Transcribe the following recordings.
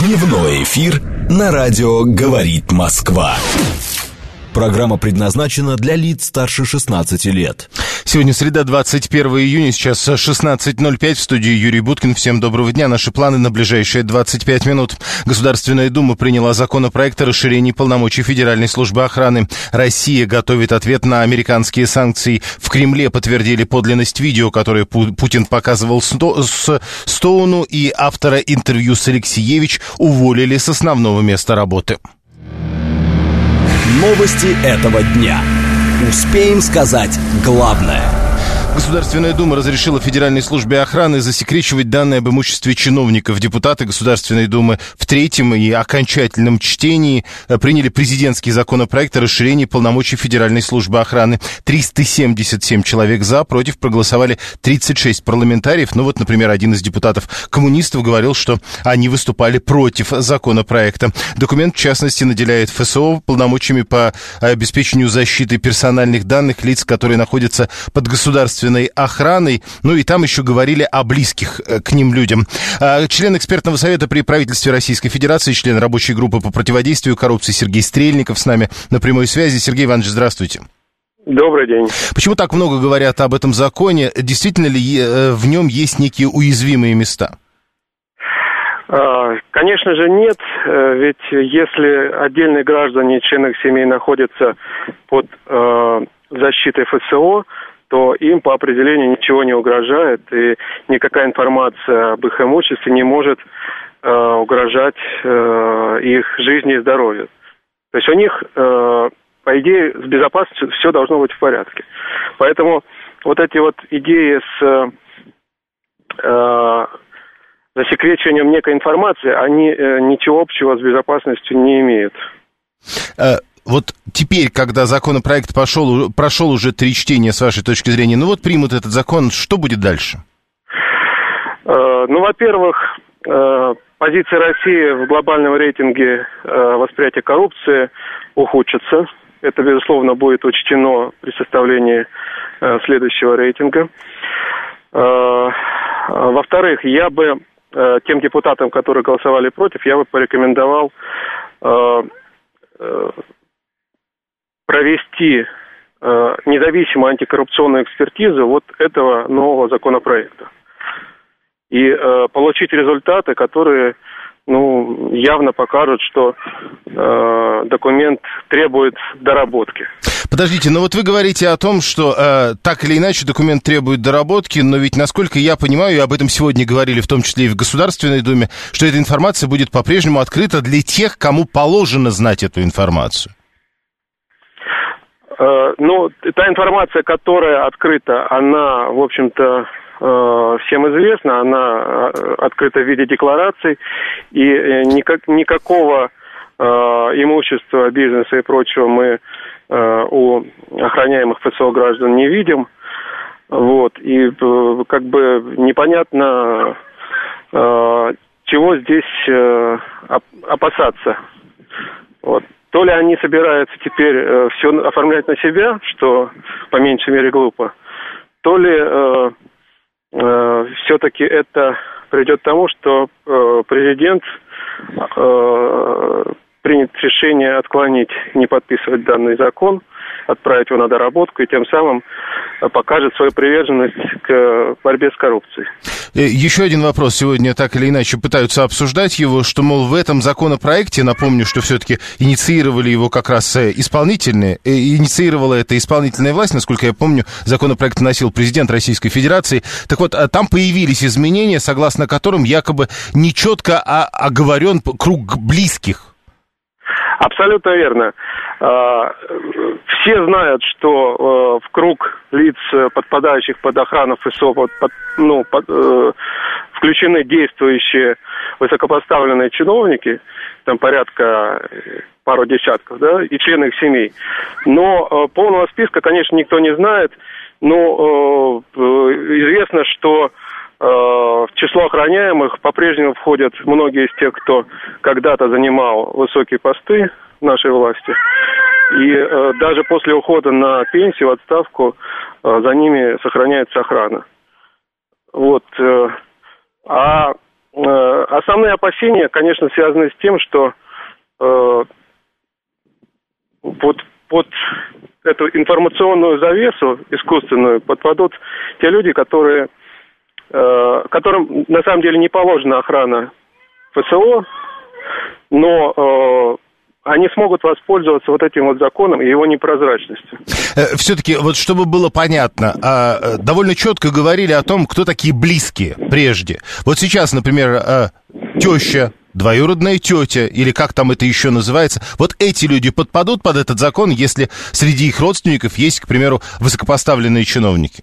Дневной эфир на радио «Говорит Москва». Программа предназначена для лиц старше 16 лет. Сегодня среда, 21 июня, сейчас 16:05, в студии Юрий Буткин. Всем доброго дня. Наши планы на ближайшие 25 минут. Государственная Дума приняла законопроект о расширении полномочий Федеральной службы охраны. Россия готовит ответ на американские санкции. В Кремле подтвердили подлинность видео, которое Путин показывал Стоуну, и автора интервью с Алексеевич уволили с основного места работы. Новости этого дня. Успеем сказать главное. Государственная Дума разрешила Федеральной службе охраны засекречивать данные об имуществе чиновников. Депутаты Государственной Думы в третьем и окончательном чтении приняли президентский законопроект о расширении полномочий Федеральной службы охраны. 377 человек за, против проголосовали 36 парламентариев. Ну вот, например, один из депутатов-коммунистов говорил, что они выступали против законопроекта. Документ, в частности, наделяет ФСО полномочиями по обеспечению защиты персональных данных лиц, которые находятся под государственной охраной, ну и там еще говорили о близких к ним людям. Член экспертного совета при правительстве Российской Федерации, член рабочей группы по противодействию коррупции Сергей Стрельников с нами на прямой связи. Сергей Иванович, здравствуйте. Добрый день. Почему так много говорят об этом законе? Действительно ли в нем есть некие уязвимые места? Конечно же нет, ведь если отдельные граждане, члены их семей находятся под защитой ФСО, то им по определению ничего не угрожает, и никакая информация об их имуществе не может угрожать их жизни и здоровью. То есть у них, по идее, с безопасностью все должно быть в порядке. Поэтому вот эти вот идеи с засекречиванием некой информации, они ничего общего с безопасностью не имеют. Вот теперь, когда законопроект прошел уже 3 чтения, с вашей точки зрения, ну вот примут этот закон, что будет дальше? Ну, во-первых, позиция России в глобальном рейтинге восприятия коррупции ухудшится. Это, безусловно, будет учтено при составлении следующего рейтинга. Во-вторых, я бы тем депутатам, которые голосовали против, я бы порекомендовал провести независимую антикоррупционную экспертизу вот этого нового законопроекта. И получить результаты, которые, явно покажут, что документ требует доработки. Подождите, но вот вы говорите о том, что так или иначе документ требует доработки, но ведь, насколько я понимаю, и об этом сегодня говорили, в том числе и в Государственной Думе, что эта информация будет по-прежнему открыта для тех, кому положено знать эту информацию. Та информация, которая открыта, она, в общем-то, всем известна, она открыта в виде деклараций, и никакого имущества, бизнеса и прочего мы у охраняемых ФСО граждан не видим. Вот, и как бы непонятно, чего здесь опасаться. Вот. То ли они собираются теперь все оформлять на себя, что по меньшей мере глупо, то ли все-таки это приведет к тому, что президент примет решение отклонить, не подписывать данный закон, отправить его на доработку и тем самым покажет свою приверженность к борьбе с коррупцией. Еще один вопрос. Сегодня так или иначе пытаются обсуждать его, что, мол, в этом законопроекте, напомню, что все-таки инициировали его как раз инициировала это исполнительная власть, насколько я помню, законопроект вносил президент Российской Федерации. Так вот, там появились изменения, согласно которым якобы нечетко оговорен круг близких. Абсолютно верно. Все знают, что в круг лиц, подпадающих под охрану ФСО, включены действующие высокопоставленные чиновники, там порядка пару десятков, да, и члены их семей. Но полного списка, конечно, никто не знает, но известно, что в число охраняемых по-прежнему входят многие из тех, кто когда-то занимал высокие посты в нашей власти. И даже после ухода на пенсию, отставку, за ними сохраняется охрана. Вот. А основные опасения, конечно, связаны с тем, что под эту информационную завесу искусственную подпадут те люди, которым на самом деле не положена охрана ФСО, но они смогут воспользоваться вот этим вот законом и его непрозрачностью. Все-таки, вот чтобы было понятно, довольно четко говорили о том, кто такие близкие прежде. Вот сейчас, например, теща, двоюродная тетя, или как там это еще называется, вот эти люди подпадут под этот закон, если среди их родственников есть, к примеру, высокопоставленные чиновники?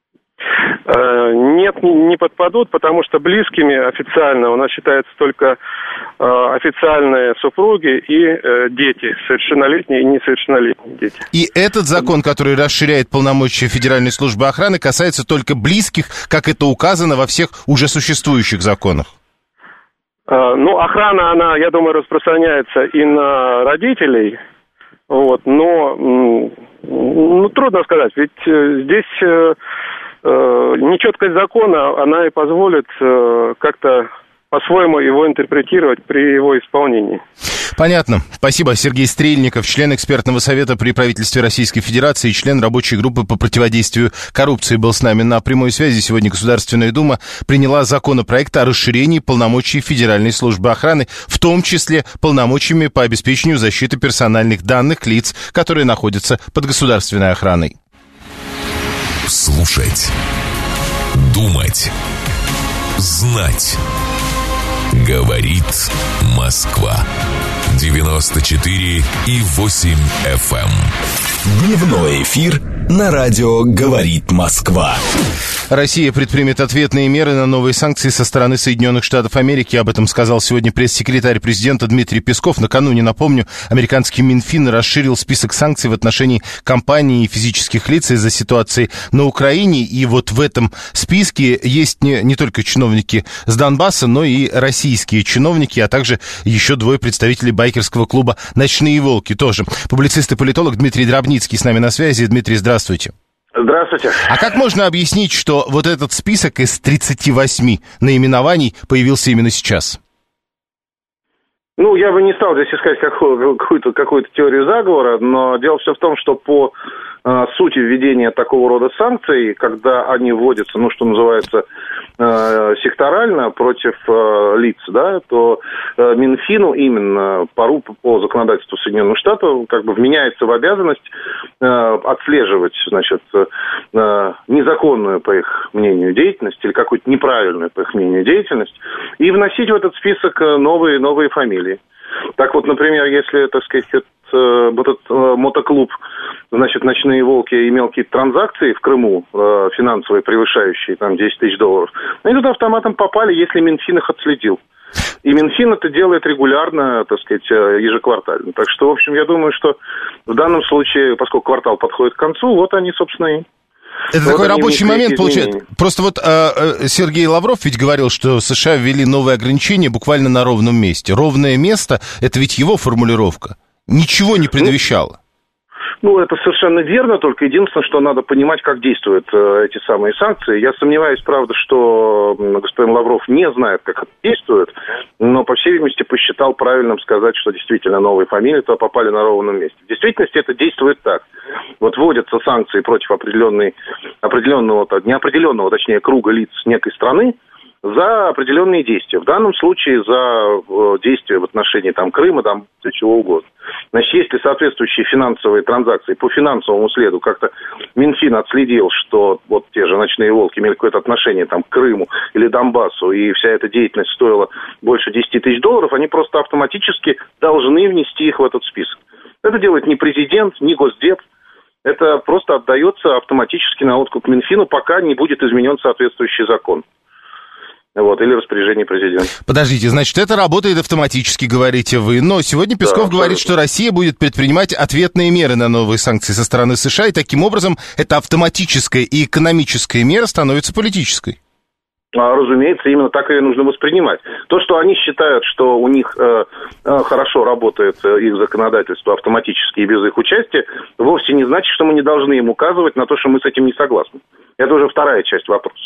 Нет, не подпадут, потому что близкими официально у нас считаются только официальные супруги и дети, совершеннолетние и несовершеннолетние дети. И этот закон, который расширяет полномочия Федеральной службы охраны, касается только близких, как это указано во всех уже существующих законах? Ну, охрана, она, я думаю, распространяется и на родителей, вот, но трудно сказать, ведь здесь нечеткость закона, она и позволит как-то по-своему его интерпретировать при его исполнении. Понятно. Спасибо. Сергей Стрельников, член экспертного совета при правительстве Российской Федерации и член рабочей группы по противодействию коррупции, был с нами на прямой связи. Сегодня Государственная Дума приняла законопроект о расширении полномочий Федеральной службы охраны, в том числе полномочиями по обеспечению защиты персональных данных лиц, которые находятся под государственной охраной. Слушать, думать, знать. Говорит Москва. 94,8 FM. Дневной эфир на радио «Говорит Москва». Россия предпримет ответные меры на новые санкции со стороны Соединенных Штатов Америки. Об этом сказал сегодня пресс-секретарь президента Дмитрий Песков. Накануне, напомню, американский Минфин расширил список санкций в отношении компаний и физических лиц из-за ситуации на Украине. И вот в этом списке есть не только чиновники с Донбасса, но и российские чиновники, а также еще двое представителей байкерского клуба «Ночные волки» тоже. Публицист и политолог Дмитрий Дробницкий с нами на связи. Дмитрий, здравствуйте. Здравствуйте. А как можно объяснить, что вот этот список из 38 наименований появился именно сейчас? Ну, я бы не стал здесь искать какую-то теорию заговора, но дело все в том, что по сути введения такого рода санкций, когда они вводятся, что называется, секторально против лиц, да, то Минфину именно по законодательству Соединенных Штатов вменяется в обязанность отслеживать, незаконную, по их мнению, деятельность или какую-то неправильную, по их мнению, деятельность и вносить в этот список новые фамилии. Так вот, например, если, этот мотоклуб, «Ночные волки» имел какие-то транзакции в Крыму, финансовые, превышающие $10 тысяч, они туда автоматом попали, если Минфин их отследил. И Минфин это делает регулярно, ежеквартально. Так что, в общем, я думаю, что в данном случае, поскольку квартал подходит к концу, вот они, собственно, и... Это такой рабочий момент получается. Просто вот Сергей Лавров ведь говорил, что США ввели новые ограничения буквально на ровном месте. Ровное место — это ведь его формулировка. Ничего не предвещало. Это совершенно верно, только единственное, что надо понимать, как действуют эти самые санкции. Я сомневаюсь, правда, что господин Лавров не знает, как это действует, но, по всей видимости, посчитал правильным сказать, что действительно новые фамилии то попали на ровном месте. В действительности это действует так. Вот вводятся санкции против неопределенного, точнее, круга лиц некой страны, за определенные действия. В данном случае за действия в отношении Крыма, чего угодно. Если соответствующие финансовые транзакции по финансовому следу как-то Минфин отследил, что вот те же «Ночные волки» имели какое-то отношение к Крыму или Донбассу, и вся эта деятельность стоила больше $10 тысяч, они просто автоматически должны внести их в этот список. Это делает не президент, не Госдеп. Это просто отдается автоматически на откуп Минфину, пока не будет изменен соответствующий закон. Или распоряжение президента. Подождите, значит, это работает автоматически, говорите вы. Но сегодня Песков говорит, что Россия будет предпринимать ответные меры на новые санкции со стороны США, и таким образом эта автоматическая и экономическая мера становится политической. Разумеется, именно так ее нужно воспринимать. То, что они считают, что у них хорошо работает их законодательство автоматически и без их участия, вовсе не значит, что мы не должны им указывать на то, что мы с этим не согласны. Это уже вторая часть вопроса.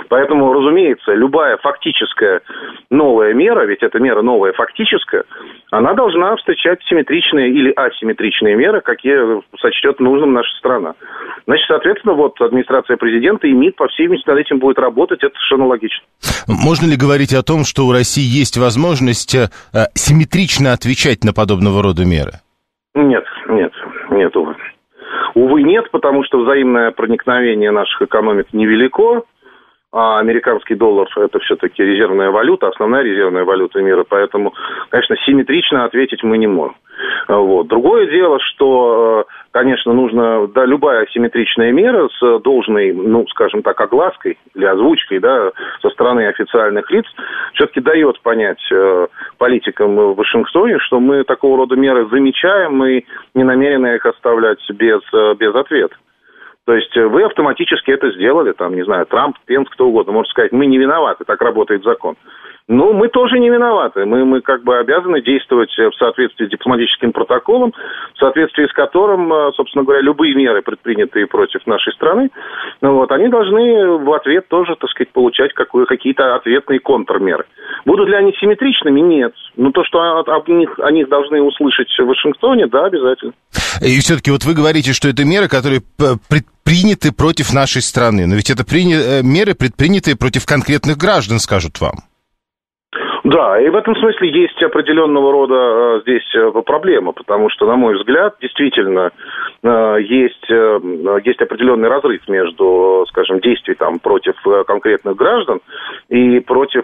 Поэтому, разумеется, любая фактическая новая мера, ведь эта мера новая фактическая, она должна встречать симметричные или асимметричные меры, какие сочтет нужным наша страна. Значит, соответственно, вот администрация президента и МИД, по всей видимости, над этим будет работать, это совершенно логично. Можно ли говорить о том, что у России есть возможность симметрично отвечать на подобного рода меры? Нет, увы. Увы, нет, потому что взаимное проникновение наших экономик невелико, а американский доллар – это все-таки резервная валюта, основная резервная валюта мира, поэтому, конечно, симметрично ответить мы не можем. Вот. Другое дело, что, конечно, нужно, да, любая асимметричная мера с должной, ну, скажем так, оглаской или озвучкой, да, со стороны официальных лиц, все-таки дает понять политикам в Вашингтоне, что мы такого рода меры замечаем и не намерены их оставлять без ответа. То есть вы автоматически это сделали, там, не знаю, Трамп, Пенс, кто угодно, может сказать, мы не виноваты, так работает закон. Но мы тоже не виноваты, мы как бы обязаны действовать в соответствии с дипломатическим протоколом, в соответствии с которым, собственно говоря, любые меры, предпринятые против нашей страны, вот, они должны в ответ тоже, так сказать, получать какие-то ответные контрмеры. Будут ли они симметричными? Нет. Но то, что о них должны услышать в Вашингтоне, да, обязательно. И все-таки вот вы говорите, что это меры, которые предприняты против нашей страны. Но ведь это меры, предпринятые против конкретных граждан, скажут вам. Да, и в этом смысле есть определенного рода здесь проблема, потому что, на мой взгляд, действительно есть определенный разрыв между, скажем, действий там против конкретных граждан и против,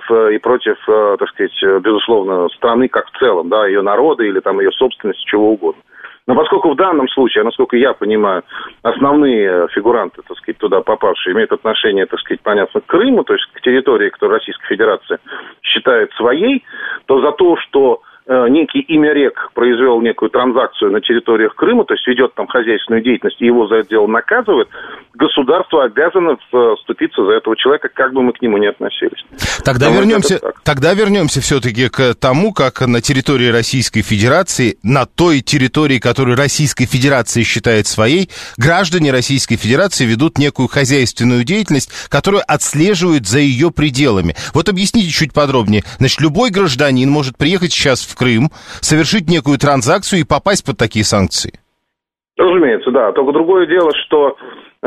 так сказать, безусловно, страны как в целом, да, ее народа или там ее собственности, чего угодно. Но поскольку в данном случае, насколько я понимаю, основные фигуранты, так сказать, туда попавшие, имеют отношение, так сказать, понятно, к Крыму, то есть к территории, которую Российская Федерация считает своей, то за то, что некий Имярек произвел некую транзакцию на территориях Крыма, то есть ведет там хозяйственную деятельность, и его за это дело наказывают, государство обязано вступиться за этого человека, как бы мы к нему ни относились. Тогда вернемся все-таки к тому, как на территории Российской Федерации, на той территории, которую Российская Федерация считает своей, граждане Российской Федерации ведут некую хозяйственную деятельность, которую отслеживают за ее пределами. Вот объясните чуть подробнее. Значит, любой гражданин может приехать сейчас в Крым, совершить некую транзакцию и попасть под такие санкции. Разумеется, да. Только другое дело, что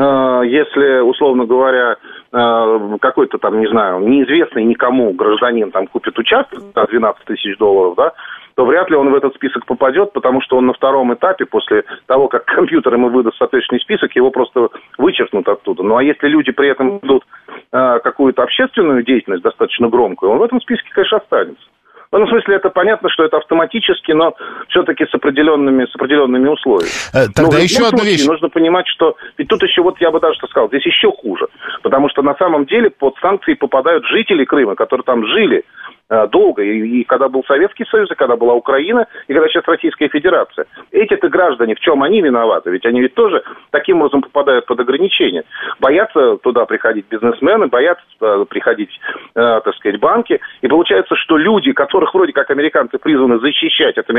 если, условно говоря, какой-то там, не знаю, неизвестный никому гражданин там купит участок за $12 тысяч, да, то вряд ли он в этот список попадет, потому что он на втором этапе, после того, как компьютер ему выдаст соответственный список, его просто вычеркнут оттуда. Ну, а если люди при этом ведут какую-то общественную деятельность достаточно громкую, он в этом списке, конечно, останется. В этом смысле это понятно, что это автоматически, но все-таки с определенными условиями. Тогда еще одна вещь. Нужно понимать, что... Ведь тут еще, вот я бы даже сказал, здесь еще хуже. Потому что на самом деле под санкции попадают жители Крыма, которые там жили долго, и когда был Советский Союз, и когда была Украина, и когда сейчас Российская Федерация. Эти-то граждане, в чем они виноваты? Ведь они ведь тоже таким образом попадают под ограничения. Боятся туда приходить бизнесмены, боятся приходить, так сказать, банки. И получается, что люди, которых вроде как американцы призваны защищать от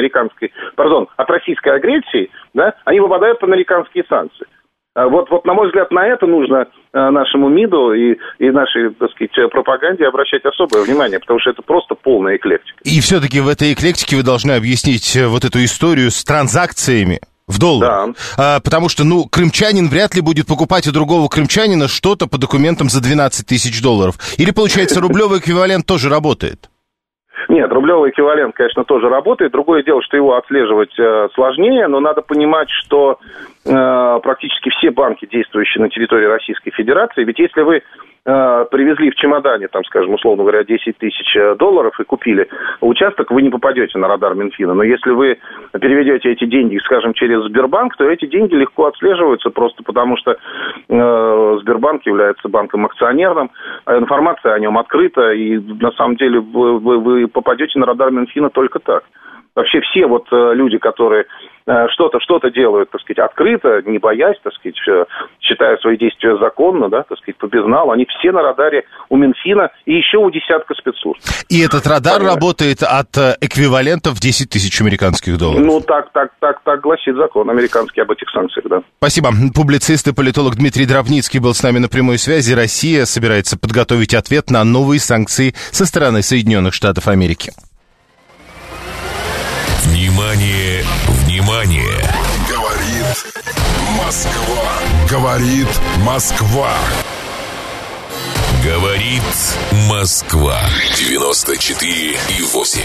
российской агрессии, да, они попадают под американские санкции. Вот, на мой взгляд, на это нужно нашему МИДу и нашей, так сказать, пропаганде обращать особое внимание, потому что это просто полная эклектика. И все-таки в этой эклектике вы должны объяснить вот эту историю с транзакциями в долларах. Да. Потому что, крымчанин вряд ли будет покупать у другого крымчанина что-то по документам за $12 тысяч. Или, получается, рублевый эквивалент тоже работает? Нет, рублевый эквивалент, конечно, тоже работает. Другое дело, что его отслеживать сложнее, но надо понимать, что практически все банки, действующие на территории Российской Федерации, ведь если вы привезли в чемодане, там, скажем, условно говоря, $10 тысяч и купили участок, вы не попадете на радар Минфина. Но если вы переведете эти деньги, скажем, через Сбербанк, то эти деньги легко отслеживаются просто потому, что Сбербанк является банком акционерным, информация о нем открыта, и на самом деле вы попадете на радар Минфина только так. вообще все вот люди, которые что-то делают, так сказать, открыто, не боясь, так сказать, считая свои действия законно, да, так сказать, по безналу, они все на радаре у Минфина и еще у десятка спецслужб. И этот радар работает от эквивалента в 10 тысяч американских долларов. Ну, так гласит закон американский об этих санкциях, да. Спасибо. Публицист и политолог Дмитрий Дробницкий был с нами на прямой связи. Россия собирается подготовить ответ на новые санкции со стороны Соединенных Штатов Америки. Внимание, внимание! Говорит Москва. Говорит Москва. Говорит Москва. 94,8.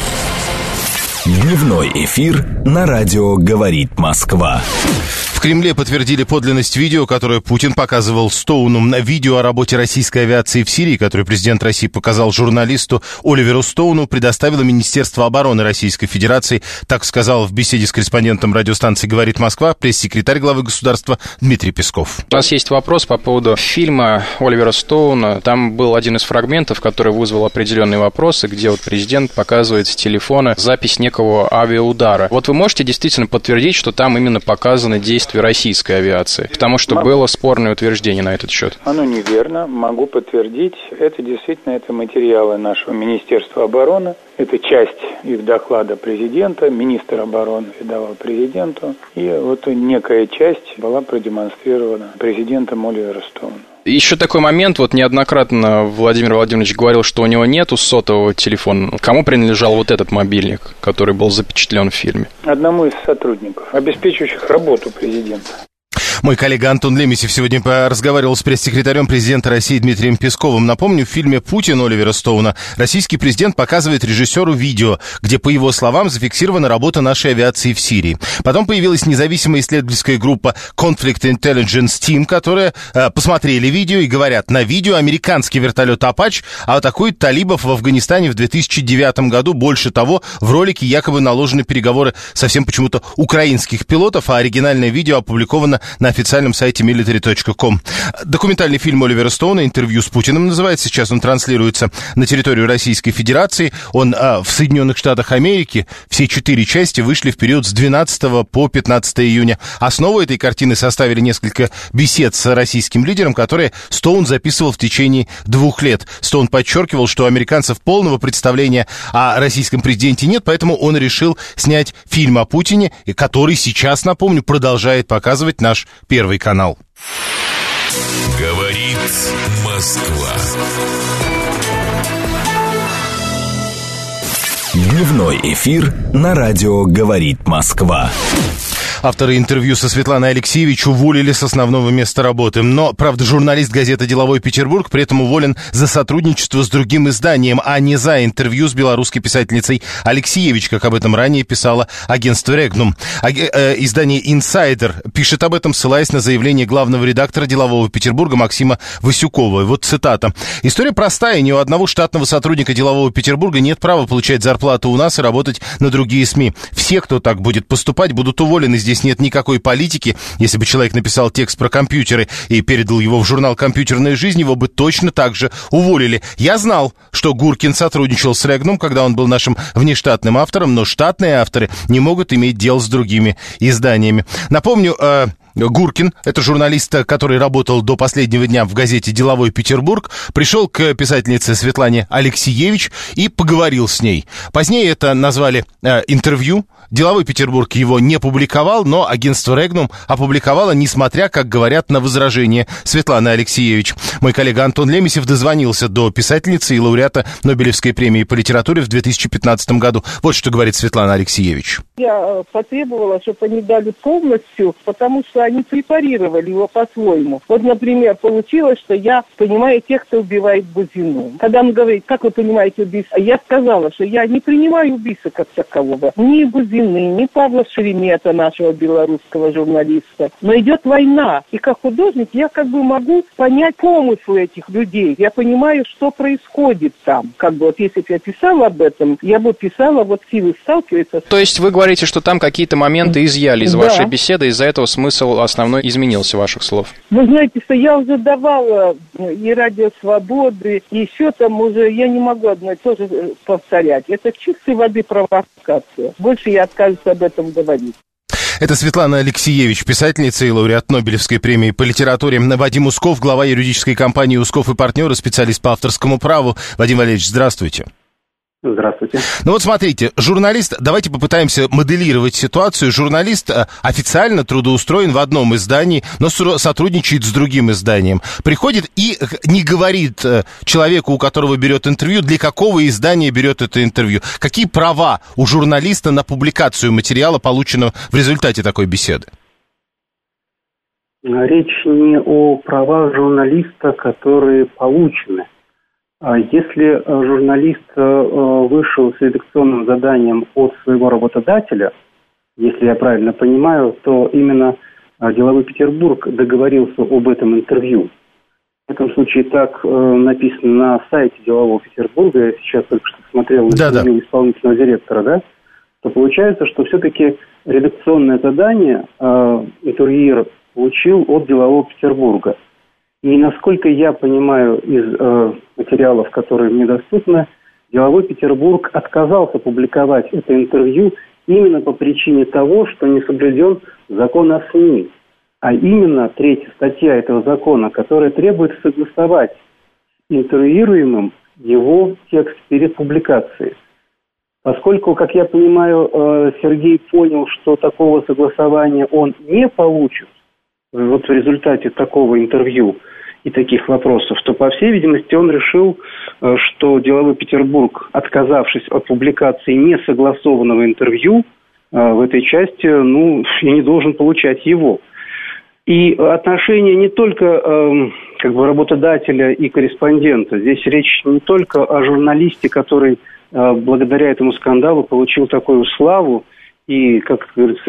Дневной эфир на радио «Говорит Москва». В Кремле подтвердили подлинность видео, которое Путин показывал Стоуну. Видео о работе российской авиации в Сирии, которое президент России показал журналисту Оливеру Стоуну, предоставило Министерство обороны Российской Федерации. Так сказал в беседе с корреспондентом радиостанции «Говорит Москва» пресс-секретарь главы государства Дмитрий Песков. У нас есть вопрос по поводу фильма Оливера Стоуна. Там был один из фрагментов, который вызвал определенные вопросы, где вот президент показывает с телефона запись некого авиаудара. Вот вы можете действительно подтвердить, что там именно показаны действия российской авиации? Потому что было спорное утверждение на этот счет. Оно неверно. Могу подтвердить. Это действительно материалы нашего Министерства обороны. Это часть их доклада президента. Министр обороны передавал президенту. И вот некая часть была продемонстрирована президентом Оливером Стоуном. Еще такой момент, вот неоднократно Владимир Владимирович говорил, что у него нету сотового телефона. Кому принадлежал вот этот мобильник, который был запечатлен в фильме? Одному из сотрудников, обеспечивающих работу президента. Мой коллега Антон Лемесев сегодня разговаривал с пресс-секретарем президента России Дмитрием Песковым. Напомню, в фильме «Путин» Оливера Стоуна российский президент показывает режиссеру видео, где, по его словам, зафиксирована работа нашей авиации в Сирии. Потом появилась независимая исследовательская группа Conflict Intelligence Team, которые посмотрели видео и говорят, на видео американский вертолет «Апач» атакует талибов в Афганистане в 2009 году. Больше того, в ролике якобы наложены переговоры совсем почему-то украинских пилотов, а оригинальное видео опубликовано на официальном сайте military.com. Документальный фильм Оливера Стоуна «Интервью с Путиным» называется. Сейчас он транслируется на территорию Российской Федерации. Он в Соединенных Штатах Америки. Все 4 части вышли в период с 12 по 15 июня. Основу этой картины составили несколько бесед с российским лидером, которые Стоун записывал в течение 2 лет. Стоун подчеркивал, что у американцев полного представления о российском президенте нет, поэтому он решил снять фильм о Путине, который сейчас, напомню, продолжает показывать наш Первый канал. Говорит Москва. Дневной эфир на радио «Говорит Москва». Авторы интервью со Светланой Алексеевич уволили с основного места работы. Но, правда, журналист газеты «Деловой Петербург» при этом уволен за сотрудничество с другим изданием, а не за интервью с белорусской писательницей Алексеевич, как об этом ранее писало агентство «Регнум». Издание «Инсайдер» пишет об этом, ссылаясь на заявление главного редактора «Делового Петербурга» Максима Васюкова. И вот цитата. «История простая. Ни у одного штатного сотрудника «Делового Петербурга» нет права получать зарплату у нас и работать на другие СМИ. Все, кто так будет поступать, будут уволены. Здесь нет никакой политики. Если бы человек написал текст про компьютеры и передал его в журнал «Компьютерная жизнь», его бы точно так же уволили. Я знал, что Гуркин сотрудничал с Регнум, когда он был нашим внештатным автором, но штатные авторы не могут иметь дел с другими изданиями». Напомню, Гуркин, это журналист, который работал до последнего дня в газете «Деловой Петербург», пришел к писательнице Светлане Алексеевич и поговорил с ней. Позднее это назвали интервью. «Деловой Петербург» его не публиковал, но агентство «Регнум» опубликовало, несмотря, как говорят, на возражение Светланы Алексеевич. Мой коллега Антон Лемесев дозвонился до писательницы и лауреата Нобелевской премии по литературе в 2015 году. Вот что говорит Светлана Алексеевич. Я потребовала, чтобы они дали полностью, потому что они препарировали его по-своему. Вот, например, получилось, что я понимаю тех, кто убивает Бузину. Когда он говорит, как вы понимаете убийство, я сказала, что я не принимаю убийства как такового. Ни Бузины, ни Павла Шеремета, нашего белорусского журналиста. Но идет война. И как художник я как бы могу понять помысл этих людей. Я понимаю, что происходит там. Как бы вот если бы я писала об этом, я бы писала, вот силы сталкиваются. То есть вы говорите, что там какие-то моменты изъяли из вашей беседы, из-за этого смысл смысл основной изменился ваших слов? Вы знаете, что я уже давала и «Радио Свободы», и еще там уже, я не могу одно и то же повторять. Это чистой воды провокация. Больше я откажусь об этом говорить. Это Светлана Алексеевич, писательница и лауреат Нобелевской премии по литературе. Вадим Усков, глава юридической компании «Усков и партнеры», специалист по авторскому праву. Вадим Валерьевич, здравствуйте. Здравствуйте. Ну вот смотрите, журналист, давайте попытаемся моделировать ситуацию. Журналист официально трудоустроен в одном издании, но сотрудничает с другим изданием. Приходит и не говорит человеку, у которого берет интервью, для какого издания берет это интервью. Какие права у журналиста на публикацию материала, полученного в результате такой беседы? Речь не о правах журналиста, которые получены. Если журналист вышел с редакционным заданием от своего работодателя, если я правильно понимаю, то именно деловой Петербург договорился об этом интервью. В этом случае так написано на сайте делового Петербурга, я сейчас только что смотрел интервью исполнительного директора, да, то получается, что все-таки редакционное задание интервьюер получил от делового Петербурга. И насколько я понимаю из материалов, которые мне доступны, деловой Петербург отказался публиковать это интервью именно по причине того, что не соблюден закон о СМИ. А именно 3-я статья этого закона, которая требует согласовать с интервьюируемым его текст перед публикацией. Поскольку, как я понимаю, Сергей понял, что такого согласования он не получит, вот в результате такого интервью и таких вопросов, то, по всей видимости, он решил, что деловой Петербург, отказавшись от публикации несогласованного интервью в этой части, и не должен получать его. И отношения не только работодателя и корреспондента. Здесь речь не только о журналисте, который благодаря этому скандалу получил такую славу, и, как говорится,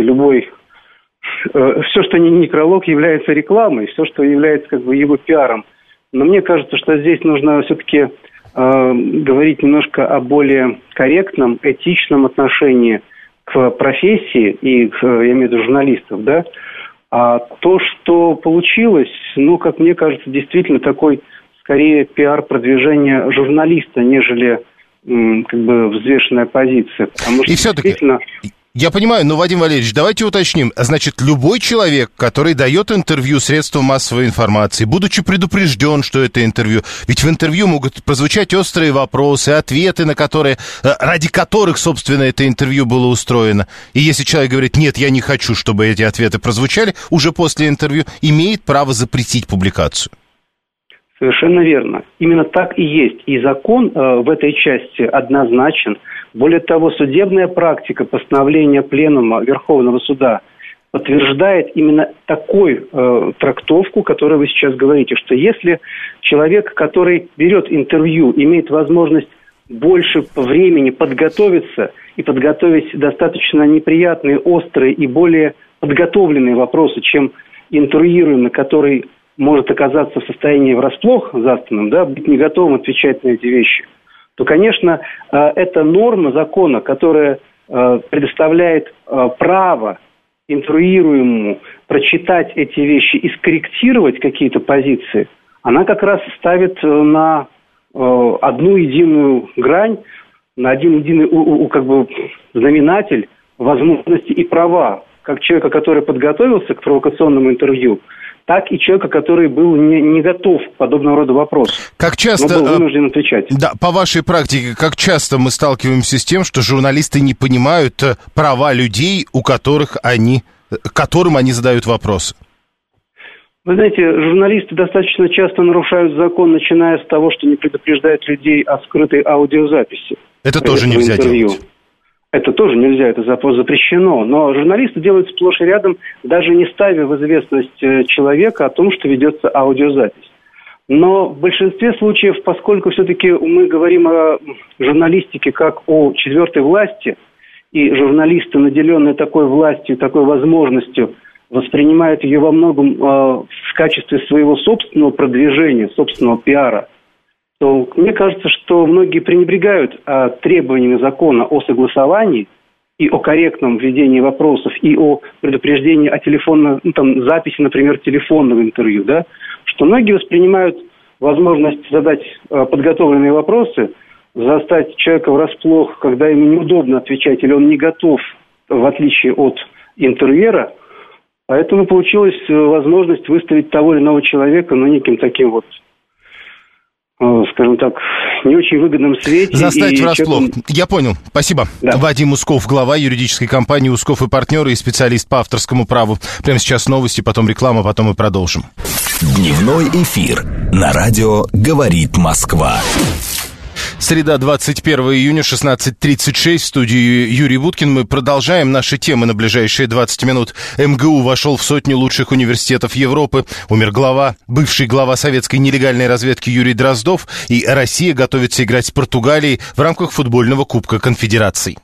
все, что не некролог, является рекламой, все, что является его пиаром. Но мне кажется, что здесь нужно все-таки говорить немножко о более корректном, этичном отношении к профессии и к, я имею в виду, журналистов, да. А то, что получилось, как мне кажется, действительно такой, скорее, пиар-продвижение журналиста, нежели взвешенная позиция. Потому что и все-таки... действительно... Я понимаю, но, Вадим Валерьевич, давайте уточним. Значит, любой человек, который дает интервью средствам массовой информации, будучи предупрежден, что это интервью, ведь в интервью могут прозвучать острые вопросы, ответы, на которые, ради которых, собственно, это интервью было устроено. И если человек говорит, нет, я не хочу, чтобы эти ответы прозвучали, уже после интервью имеет право запретить публикацию. Совершенно верно. Именно так и есть. И закон в этой части однозначен. Более того, судебная практика постановления Пленума Верховного Суда подтверждает именно такую трактовку, которую вы сейчас говорите, что если человек, который берет интервью, имеет возможность больше времени подготовиться и подготовить достаточно неприятные, острые и более подготовленные вопросы, чем интервьюируемый, который может оказаться в состоянии врасплох застанным, да, быть не готовым отвечать на эти вещи, то, конечно, это норма закона, которая предоставляет право интервьюируемому прочитать эти вещи и скорректировать какие-то позиции, она как раз ставит на одну единую грань, на один единый знаменатель возможности и права, как человека, который подготовился к провокационному интервью, так и человека, который был не готов к подобного рода вопросам, как часто, но был вынужден отвечать. Да, по вашей практике, как часто мы сталкиваемся с тем, что журналисты не понимают права людей, которым они задают вопросы? Вы знаете, журналисты достаточно часто нарушают закон, начиная с того, что не предупреждают людей о скрытой аудиозаписи. Это тоже нельзя делать. Это тоже нельзя, это запрещено. Но журналисты делают сплошь и рядом, даже не ставя в известность человека о том, что ведется аудиозапись. Но в большинстве случаев, поскольку все-таки мы говорим о журналистике как о четвертой власти, и журналисты, наделенные такой властью, такой возможностью, воспринимают ее во многом в качестве своего собственного продвижения, собственного пиара, то мне кажется, что многие пренебрегают требованиями закона о согласовании и о корректном ведении вопросов, и о предупреждении о телефонной, записи, например, телефонного интервью, да, что многие воспринимают возможность задать подготовленные вопросы, застать человека врасплох, когда ему неудобно отвечать или он не готов, в отличие от интервьюера. Поэтому получилась возможность выставить того или иного человека, неким таким вот, скажем так, не очень выгодном свете. Заставить врасплох. Я понял. Спасибо. Да. Вадим Усков, глава юридической компании «Усков и партнеры» и специалист по авторскому праву. Прямо сейчас новости, потом реклама, потом мы продолжим. Дневной эфир на радио «Говорит Москва». Среда, 21 июня, 16:36, в студии Юрий Буткин. Мы продолжаем наши темы на ближайшие 20 минут. МГУ вошел в 100 лучших университетов Европы. Умер бывший глава советской нелегальной разведки Юрий Дроздов. И Россия готовится играть с Португалией в рамках футбольного Кубка Конфедераций.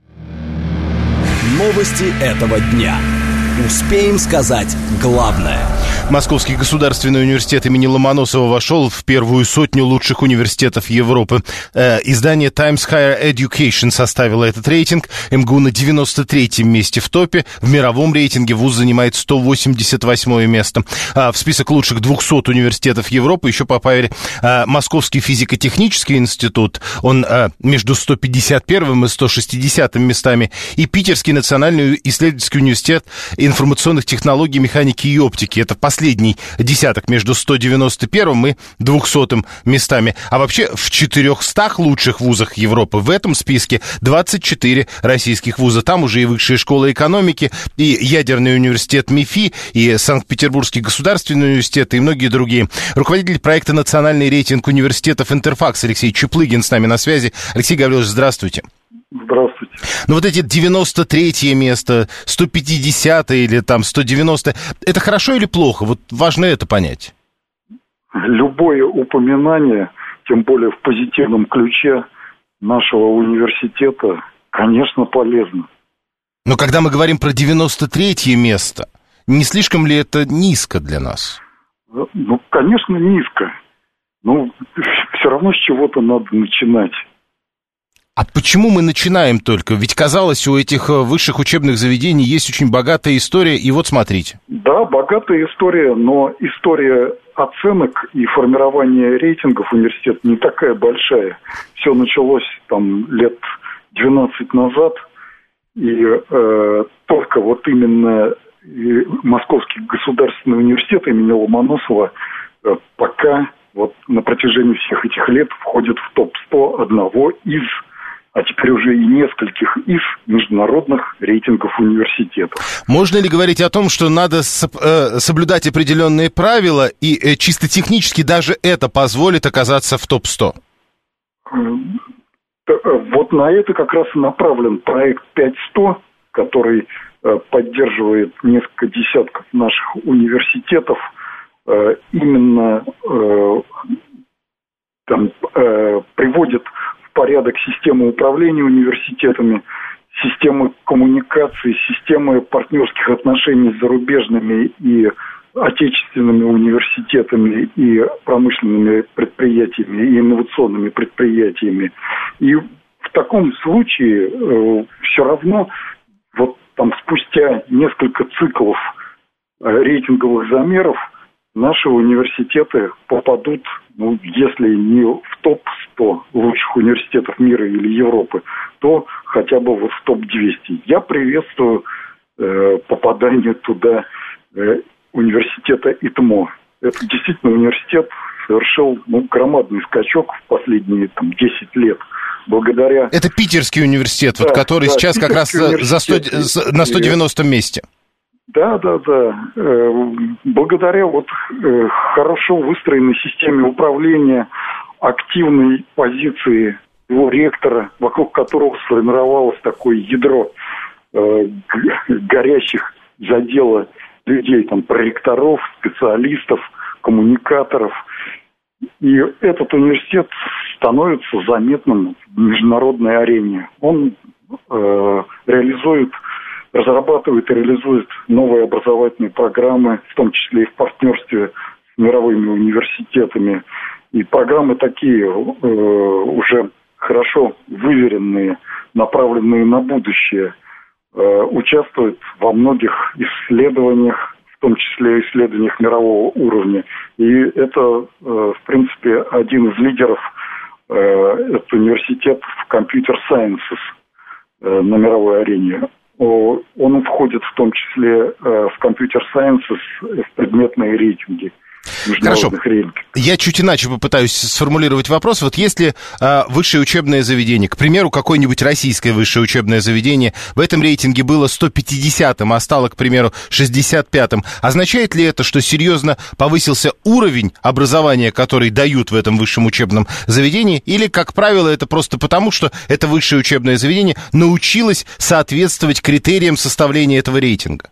Новости этого дня. Успеем сказать главное. Московский государственный университет имени Ломоносова вошел в первую 100 лучших университетов Европы. Издание Times Higher Education составило этот рейтинг. МГУ на 93-м месте в топе. В мировом рейтинге вуз занимает 188-е место. В список лучших 200 университетов Европы еще попали Московский физико-технический институт. Он между 151-м и 160-м местами. И Питерский национальный исследовательский университет информационных технологий, механики и оптики. Это последний десяток между 191-м и 200-м местами. А вообще в 400 лучших вузах Европы в этом списке 24 российских вуза. Там уже и Высшая школа экономики, и Ядерный университет МИФИ, и Санкт-Петербургский государственный университет, и многие другие. Руководитель проекта «Национальный рейтинг университетов Интерфакс» Алексей Чаплыгин с нами на связи. Алексей Гаврилович, здравствуйте. Здравствуйте. Ну вот эти 93-е место, 150-е или там 190-е, это хорошо или плохо? Вот важно это понять. Любое упоминание, тем более в позитивном ключе нашего университета, конечно, полезно. Но когда мы говорим про 93-е место, не слишком ли это низко для нас? Ну, конечно, низко. Но все равно с чего-то надо начинать. А почему мы начинаем только? Ведь, казалось, у этих высших учебных заведений есть очень богатая история, и вот смотрите. Да, богатая история, но история оценок и формирования рейтингов университета не такая большая. Все началось там лет 12 назад, и только вот именно Московский государственный университет имени Ломоносова пока вот на протяжении всех этих лет входит в топ-100 одного из, а теперь уже и нескольких из международных рейтингов университетов. Можно ли говорить о том, что надо соблюдать определенные правила, и чисто технически даже это позволит оказаться в топ-100? Вот на это как раз и направлен проект 5.100, который поддерживает несколько десятков наших университетов, именно приводит в порядок систему управления университетами, системы коммуникации, системы партнерских отношений с зарубежными и отечественными университетами и промышленными предприятиями, и инновационными предприятиями. И в таком случае все равно вот там спустя несколько циклов рейтинговых замеров наши университеты попадут, ну, если не в топ-100 лучших университетов мира или Европы, то хотя бы вот в топ-200. Я приветствую попадание туда университета ИТМО. Это действительно университет совершил громадный скачок в последние 10 лет. Благодаря... Это Питерский университет, да, который сейчас как раз на 190-м месте. Да. Благодаря хорошо выстроенной системе управления, активной позиции его ректора, вокруг которого сформировалось такое ядро горящих за дело людей, проректоров, специалистов, коммуникаторов. И этот университет становится заметным в международной арене. Он разрабатывает и реализует новые образовательные программы, в том числе и в партнерстве с мировыми университетами. И программы такие уже хорошо выверенные, направленные на будущее, участвуют во многих исследованиях, в том числе исследованиях мирового уровня. И это, в принципе, один из лидеров, это университет в Computer Sciences на мировой арене. Он входит в том числе в Computer Sciences в предметные рейтинги. Хорошо. Я чуть иначе попытаюсь сформулировать вопрос. Вот если высшее учебное заведение, к примеру, какое-нибудь российское высшее учебное заведение в этом рейтинге было 150-м, а стало, к примеру, 65-м, означает ли это, что серьезно повысился уровень образования, который дают в этом высшем учебном заведении, или, как правило, это просто потому, что это высшее учебное заведение научилось соответствовать критериям составления этого рейтинга?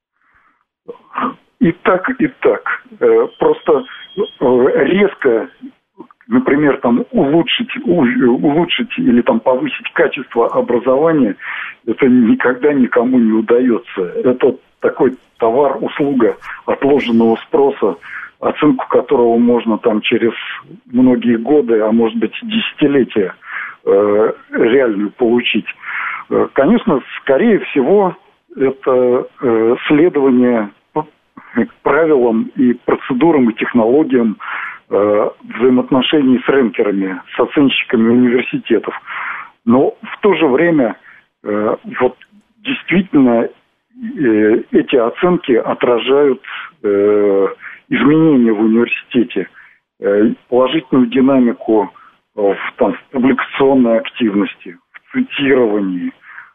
И так, и так. Просто резко, например, там улучшить или там повысить качество образования, это никогда никому не удается. Это такой товар, услуга отложенного спроса, оценку которого можно там через многие годы, а может быть десятилетия реальную получить. Конечно, скорее всего, это следование правилам и процедурам и технологиям взаимоотношений с рэнкерами, с оценщиками университетов. Но в то же время вот действительно эти оценки отражают изменения в университете, положительную динамику в публикационной активности, в цитировании,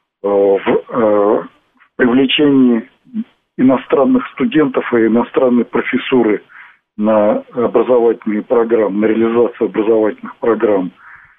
в привлечении иностранных студентов и иностранной профессуры на образовательные программы, на реализацию образовательных программ.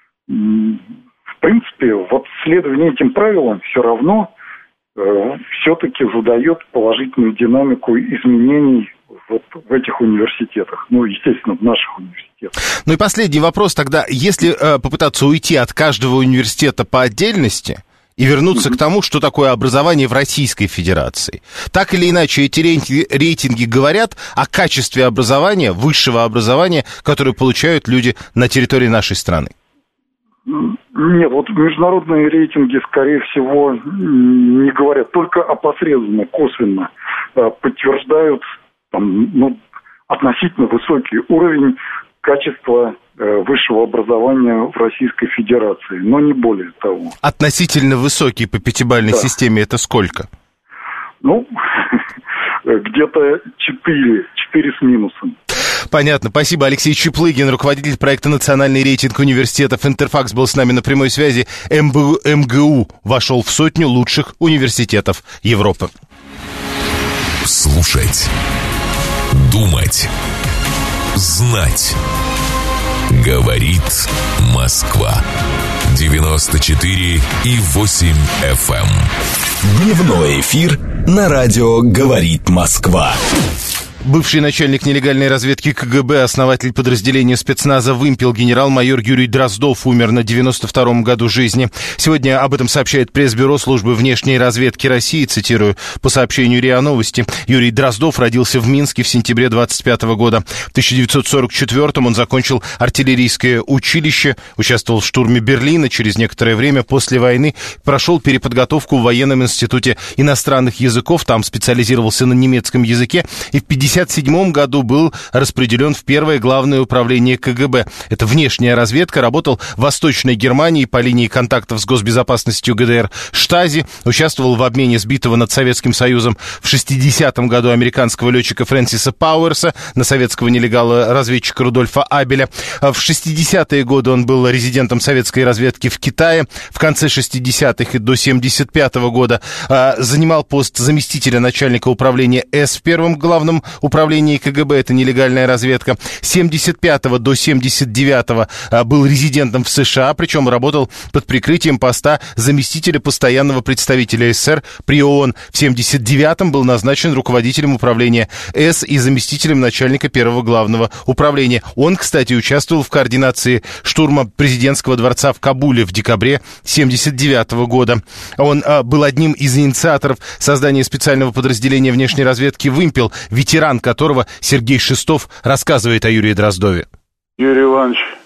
В принципе, вот следование этим правилам все равно все-таки задает положительную динамику изменений вот в этих университетах. Ну, естественно, в наших университетах. Ну и последний вопрос тогда. Если попытаться уйти от каждого университета по отдельности и вернуться к тому, что такое образование в Российской Федерации. Так или иначе, эти рейтинги говорят о качестве образования, высшего образования, которое получают люди на территории нашей страны. Нет, вот международные рейтинги, скорее всего, не говорят, только опосредованно, косвенно подтверждают относительно высокий уровень качества высшего образования в Российской Федерации, но не более того. Относительно высокий по пятибалльной системе это сколько? Ну, где-то 4 с минусом. Понятно. Спасибо. Алексей Чаплыгин, руководитель проекта «Национальный рейтинг университетов Интерфакс», был с нами на прямой связи. МГУ вошел в 100 лучших университетов Европы. Слушать. Думать. Знать. Говорит Москва. 94,8 FM. Дневной эфир на радио «Говорит Москва». Бывший начальник нелегальной разведки КГБ, основатель подразделения спецназа «Вымпел» генерал-майор Юрий Дроздов умер на 92-м году жизни. Сегодня об этом сообщает пресс-бюро службы внешней разведки России, цитирую, по сообщению РИА Новости. Юрий Дроздов родился в Минске в сентябре 25 года. В 1944-м он закончил артиллерийское училище, участвовал в штурме Берлина. Через некоторое время после войны прошел переподготовку в военном институте иностранных языков. Там специализировался на немецком языке и в 1957 году был распределен в первое главное управление КГБ. Это внешняя разведка, работал в Восточной Германии по линии контактов с госбезопасностью ГДР Штази, участвовал в обмене сбитого над Советским Союзом в 60-м году американского летчика Фрэнсиса Пауэрса на советского нелегала-разведчика Рудольфа Абеля. В 60-е годы он был резидентом советской разведки в Китае. В конце 60-х и до 75-го года занимал пост заместителя начальника управления С в первом главном управлении КГБ, это нелегальная разведка. С 75 до 79 был резидентом в США, причем работал под прикрытием поста заместителя постоянного представителя СССР при ООН. В 79-м был назначен руководителем управления С и заместителем начальника первого главного управления. Он, кстати, участвовал в координации штурма президентского дворца в Кабуле в декабре 79 года. Он был одним из инициаторов создания специального подразделения внешней разведки «Вымпел», ветеран которого Сергей Шестов рассказывает о Юрии Дроздове. Юрий Иванович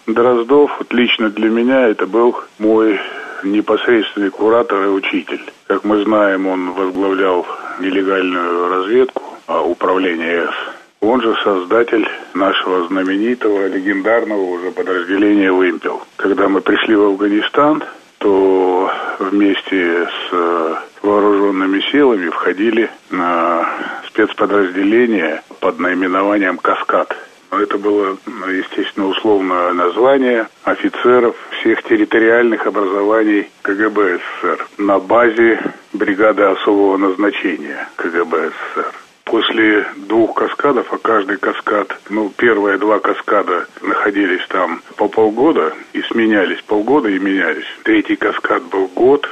Дроздов, вот лично для меня, это был мой непосредственный куратор и учитель. Как мы знаем, он возглавлял нелегальную разведку управления С. Он же создатель нашего знаменитого, легендарного уже подразделения «Вымпел». Когда мы пришли в Афганистан, то вместе с вооруженными силами входили на спецподразделение под наименованием «Каскад». Это было, естественно, условное название офицеров всех территориальных образований КГБ СССР на базе бригады особого назначения КГБ СССР. После 2 каскадов, а каждый каскад, первые 2 каскада находились там по полгода и сменялись, полгода и менялись. 3-й каскад был год,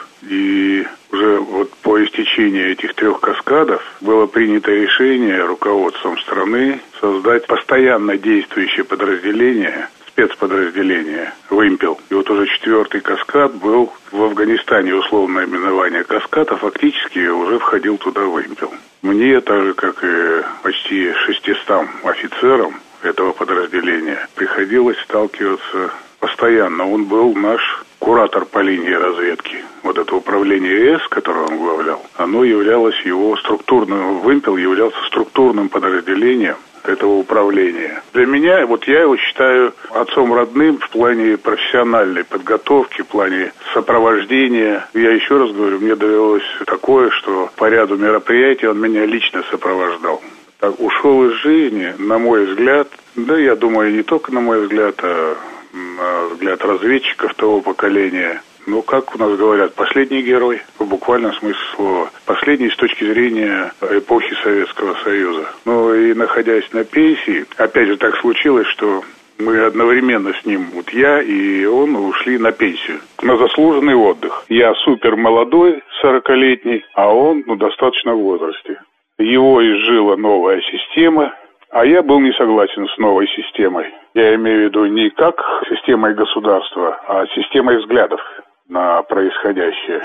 и уже вот по истечении этих 3 каскадов было принято решение руководством страны создать постоянно действующее подразделение, спецподразделение «Вымпел». И вот уже 4-й каскад был в Афганистане, условное именование «Каскад», а фактически уже входил туда «Вымпел». Мне, так же как и почти 600 офицерам этого подразделения, приходилось сталкиваться постоянно. Он был наш куратор по линии разведки. Вот это управление С, которое он возглавлял, оно являлось его структурным, «Вымпел» являлся структурным подразделением этого управления. Для меня, вот я его считаю отцом родным в плане профессиональной подготовки, в плане сопровождения. Я еще раз говорю, мне довелось такое, что по ряду мероприятий он меня лично сопровождал. Так, ушел из жизни, на мой взгляд, да, я думаю, не только на мой взгляд, а на взгляд разведчиков того поколения. Как у нас говорят, последний герой, в буквальном смысле слова. Последний с точки зрения эпохи Советского Союза. И находясь на пенсии, опять же так случилось, что мы одновременно с ним, вот я и он, ушли на пенсию, на заслуженный отдых. Я супер молодой, 40-летний, а он, достаточно в возрасте. Его изжила новая система, а я был не согласен с новой системой. Я имею в виду не как системой государства, а системой взглядов на происходящее.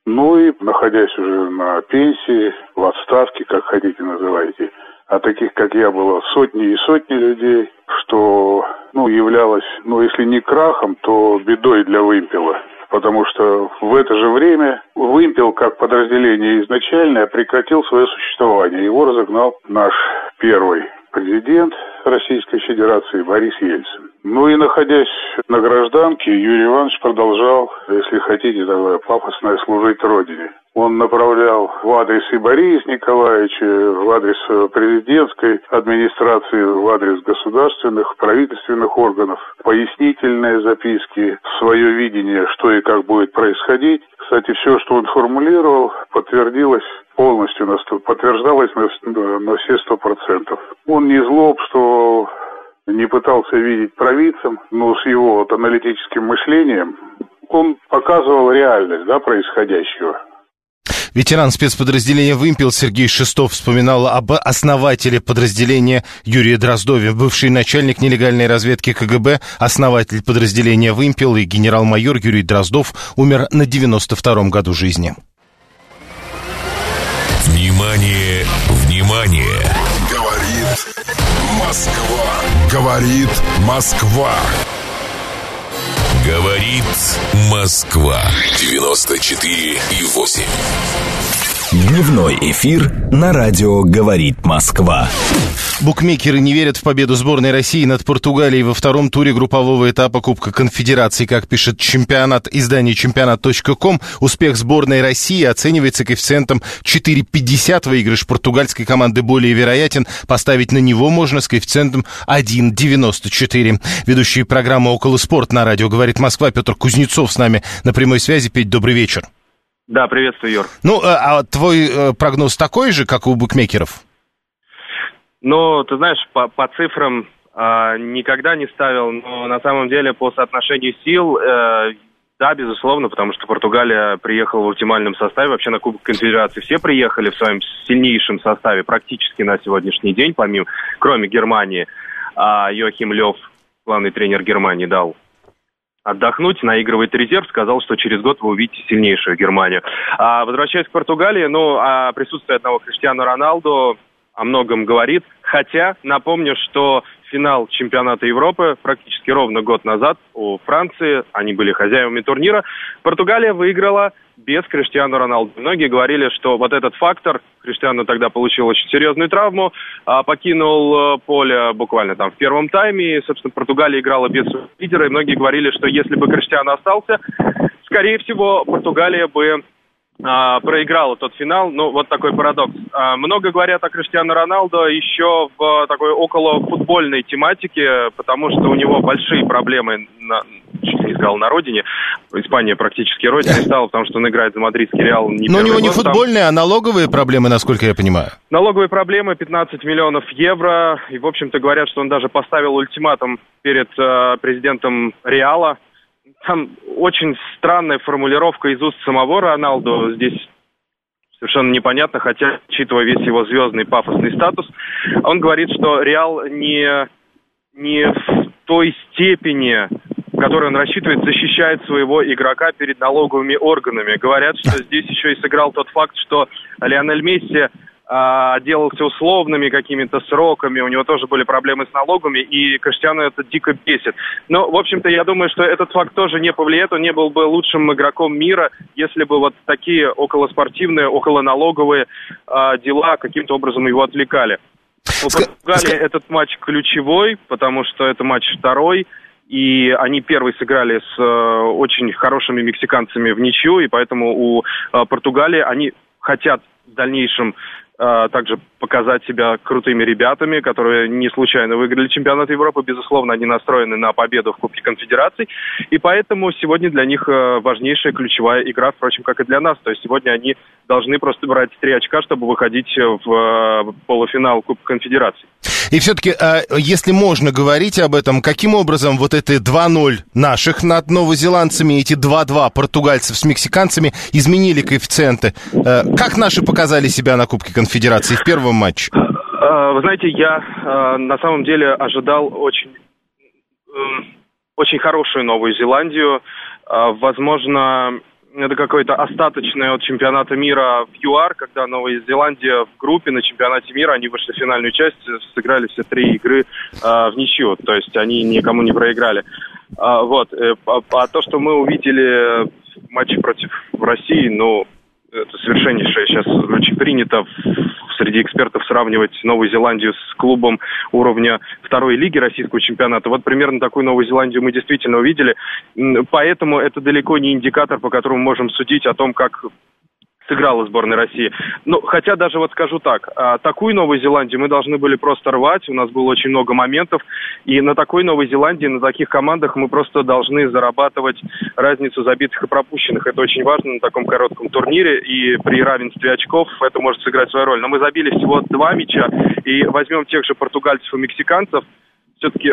И находясь уже на пенсии, в отставке, как хотите называйте, а таких, как я, было сотни и сотни людей, что, являлось, если не крахом, то бедой для «Вымпела». Потому что в это же время «Вымпел» как подразделение изначальное прекратил свое существование. Его разогнал наш первый президент Российской Федерации Борис Ельцин. И находясь на гражданке, Юрий Иванович продолжал, если хотите, такое пафосное, служить Родине. Он направлял в адрес и Бориса Николаевича, в адрес президентской администрации, в адрес государственных, правительственных органов пояснительные записки, свое видение, что и как будет происходить. Кстати, все, что он формулировал, подтвердилось полностью, подтверждалось на все 100%. Он не злоб, что не пытался видеть провидцем, но с его аналитическим мышлением он показывал реальность происходящего. Ветеран спецподразделения «Вымпел» Сергей Шестов вспоминал об основателе подразделения Юрии Дроздове. Бывший начальник нелегальной разведки КГБ, основатель подразделения «Вымпел» и генерал-майор Юрий Дроздов умер на 92-м году жизни. Внимание, внимание! Говорит Москва. Говорит Москва. Говорит Москва. 94,8. Дневной эфир на радио «Говорит Москва». Букмекеры не верят в победу сборной России над Португалией во втором туре группового этапа Кубка Конфедерации. Как пишет издание чемпионат.ком, успех сборной России оценивается коэффициентом 4,50. Выигрыш португальской команды более вероятен. Поставить на него можно с коэффициентом 1,94. Ведущий программы «Около спорт» на радио «Говорит Москва» Петр Кузнецов с нами на прямой связи. Петь, добрый вечер. Да, приветствую, Юр. А твой прогноз такой же, как у букмекеров? Ты знаешь, по цифрам никогда не ставил, но на самом деле по соотношению сил, да, безусловно, потому что Португалия приехала в оптимальном составе, вообще на Кубок Конфедерации все приехали в своем сильнейшем составе практически на сегодняшний день, кроме Германии. Йохим Лёв, главный тренер Германии, дал отдохнуть, наигрывает резерв, сказал, что через год вы увидите сильнейшую Германию. Возвращаясь к Португалии, присутствие одного Криштиану Роналду о многом говорит. Хотя, напомню, что финал чемпионата Европы практически ровно год назад у Франции. Они были хозяевами турнира. Португалия выиграла без Криштиану Роналду. Многие говорили, что вот этот фактор, Криштиану тогда получил очень серьезную травму, покинул поле буквально там в первом тайме, и, собственно, Португалия играла без лидера, и многие говорили, что если бы Криштиану остался, скорее всего, Португалия бы проиграла тот финал. Ну, вот такой парадокс. Много говорят о Криштиану Роналдо еще в такой околофутбольной тематике, потому что у него большие проблемы, чуть не сказал, на родине. Испания практически родиной стала, потому что он играет за мадридский Реал. Но у него не футбольные, а налоговые проблемы, насколько я понимаю. Налоговые проблемы, 15 миллионов евро. И, в общем-то, говорят, что он даже поставил ультиматум перед президентом Реала. Там очень странная формулировка из уст самого Роналду. Здесь совершенно непонятно, хотя, учитывая весь его звездный пафосный статус, он говорит, что Реал не в той степени, в которой он рассчитывает, защищает своего игрока перед налоговыми органами. Говорят, что здесь еще и сыграл тот факт, что Лионель Месси отделался условными какими-то сроками, у него тоже были проблемы с налогами, и Криштиану это дико бесит. Но, в общем-то, я думаю, что этот факт тоже не повлияет, он не был бы лучшим игроком мира, если бы вот такие околоспортивные, околоналоговые дела каким-то образом его отвлекали. У Португалии этот матч ключевой, потому что это матч второй, и они первый сыграли с очень хорошими мексиканцами в ничью, и поэтому у Португалии они хотят в дальнейшем также показать себя крутыми ребятами, которые не случайно выиграли чемпионат Европы. Безусловно, они настроены на победу в Кубке Конфедераций. И поэтому сегодня для них важнейшая ключевая игра, впрочем, как и для нас. То есть сегодня они должны просто брать 3 очка, чтобы выходить в полуфинал Кубка Конфедераций. И все-таки, если можно говорить об этом, каким образом вот это 2-0 наших над новозеландцами, эти 2-2 португальцев с мексиканцами изменили коэффициенты? Как наши показали себя на Кубке Конфедерации в первом матче? Вы знаете, я на самом деле ожидал очень хорошую Новую Зеландию. Возможно, это какое-то остаточное от чемпионата мира в ЮАР, когда Новая Зеландия в группе на чемпионате мира, они вышли в финальную часть, сыграли все 3 игры в ничью, то есть они никому не проиграли. Вот. А то, что мы увидели в матче против России, ну, это совершеннейшее. Сейчас очень принято среди экспертов сравнивать Новую Зеландию с клубом уровня второй лиги российского чемпионата. Вот примерно такую Новую Зеландию мы действительно увидели. Поэтому это далеко не индикатор, по которому можем судить о том, как сыграла сборная России. Ну, хотя даже вот скажу так, такую Новую Зеландию мы должны были просто рвать, у нас было очень много моментов, и на такой Новой Зеландии, на таких командах мы просто должны зарабатывать разницу забитых и пропущенных. Это очень важно на таком коротком турнире, и при равенстве очков это может сыграть свою роль. Но мы забили всего 2 мяча, и возьмем тех же португальцев и мексиканцев, все-таки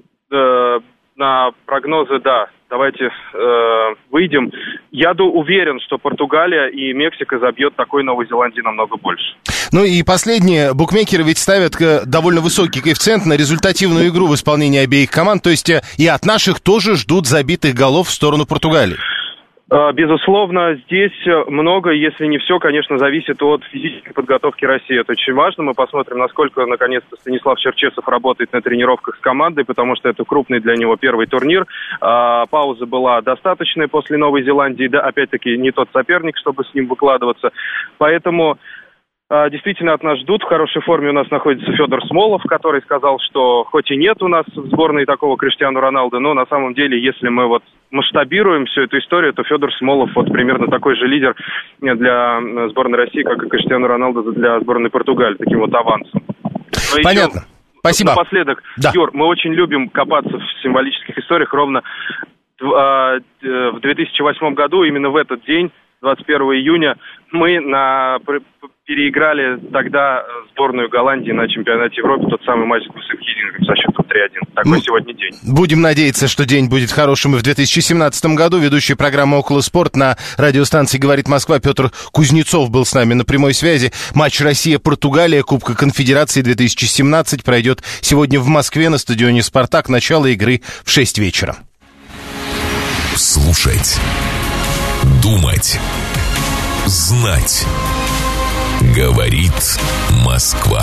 на прогнозы, да, давайте выйдем. Я уверен, что Португалия и Мексика забьет такой Новой Зеландии намного больше. Ну и последнее. Букмекеры ведь ставят довольно высокий коэффициент на результативную игру в исполнении обеих команд. То есть и от наших тоже ждут забитых голов в сторону Португалии. Безусловно, здесь много, если не все, конечно, зависит от физической подготовки России. Это очень важно. Мы посмотрим, насколько, наконец-то, Станислав Черчесов работает на тренировках с командой, потому что это крупный для него первый турнир. Пауза была достаточная после Новой Зеландии. Да, опять-таки, не тот соперник, чтобы с ним выкладываться. Поэтому действительно от нас ждут. В хорошей форме у нас находится Федор Смолов, который сказал, что хоть и нет у нас в сборной такого Криштиану Роналду, но на самом деле, если мы вот масштабируем всю эту историю, то Федор Смолов вот примерно такой же лидер для сборной России, как и Криштиану Роналду для сборной Португалии, таким вот авансом. Но понятно. Еще, спасибо. Напоследок, да. Юр, мы очень любим копаться в символических историях. Ровно в 2008 году, именно в этот день, 21 июня, мы переиграли тогда сборную Голландии на чемпионате Европы, тот самый матч с Гусем Хидингом со счетом 3-1. Такой сегодня день. Будем надеяться, что день будет хорошим и в 2017 году. Ведущий программы «Около спорт» на радиостанции «Говорит Москва» Петр Кузнецов был с нами на прямой связи. Матч Россия-Португалия, Кубка Конфедерации 2017 пройдет сегодня в Москве на стадионе «Спартак». Начало игры в 6 вечера. Слушать. Думать. Знать. Говорит Москва.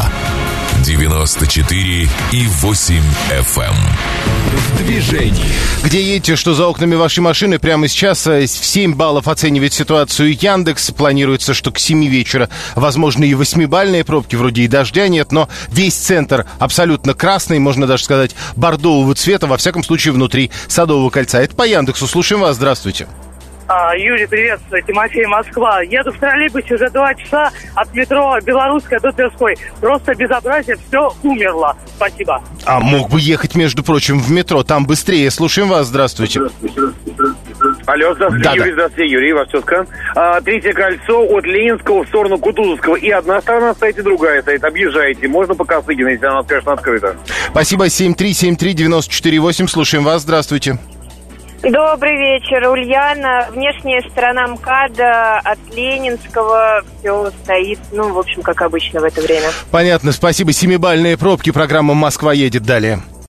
94,8 FM. В движении. Где едете, что за окнами вашей машины? Прямо сейчас в 7 баллов оценивает ситуацию Яндекс. Планируется, что к 7 вечера возможны и 8-бальные пробки, вроде и дождя нет, но весь центр абсолютно красный, можно даже сказать, бордового цвета, во всяком случае, внутри Садового кольца. Это по Яндексу. Слушаем вас. Здравствуйте. Юрий, приветствую. Тимофей, Москва. Еду в троллейбусе уже 2 часа от метро Белорусская до Тверской. Просто безобразие, все умерло. Спасибо. А мог бы ехать, между прочим, в метро. Там быстрее. Слушаем вас. Здравствуйте. Алло, здравствуйте, Да-да. Юрий, здравствуйте, Юрий, вас тезка. Третье кольцо от Ленинского в сторону Кутузовского. И одна сторона стоит, и другая стоит. Объезжаете. Можно по Косыгину, если она, конечно, открыта. Спасибо. 7373948. Слушаем вас. Здравствуйте. Добрый вечер, Ульяна. Внешняя сторона МКАДа от Ленинского все стоит, в общем, как обычно в это время. Понятно. Спасибо. 7-бальные пробки. Программа «Москва едет» далее.